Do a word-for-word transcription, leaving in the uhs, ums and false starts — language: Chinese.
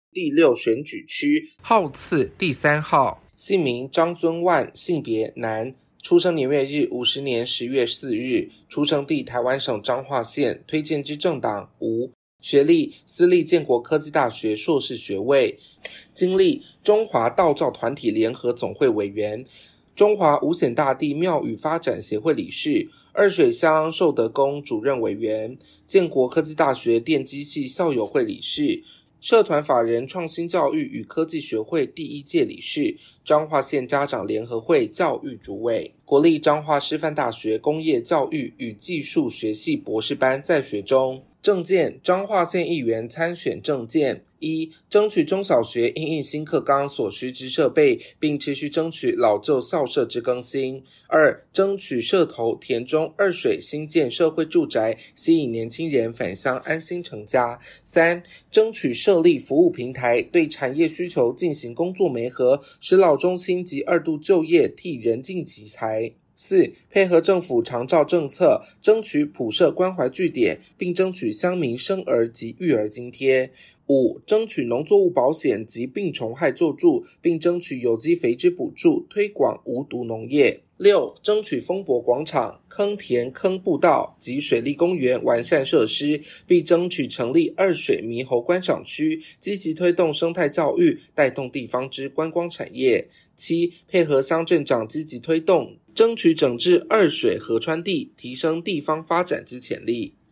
第六选举区， 号次第三号， 姓名张尊万，性别男，出生年月日五十年十月四日，出生地台湾省彰化县，推荐之政党无，学历私立建国科技大学硕士学位，经历中华道教团体联合总会委员，中华五显大帝庙宇发展协会理事，二水乡寿德宫主任委员，建国科技大学电机系校友会理事，社团法人创新教育与科技学会第一届理事，彰化县家长联合会教育主委，国立彰化师范大学工业教育与技术学系博士班在学中。政见：彰化县议员参选政见：一、争取中小学因应新课纲所需之设备，并持续争取老旧校舍之更新；二、争取社头、田中、二水新建社会住宅，吸引年轻人返乡安心成家；三、争取设立服务平台，对产业需求进行工作媒合，使老中青及二度就业替人尽其才。四、配合政府长照政策，争取普设关怀据点，并争取乡民生儿及育儿津贴。五、争取农作物保险及病虫害救助，并争取有机肥脂补助，推广无毒农业。六、争取丰博广场、坑田坑步道及水利公园完善设施，并争取成立二水猕猴观赏区，积极推动生态教育，带动地方之观光产业。七、配合乡镇长积极推动，争取整治二水河川地，提升地方发展之潜力。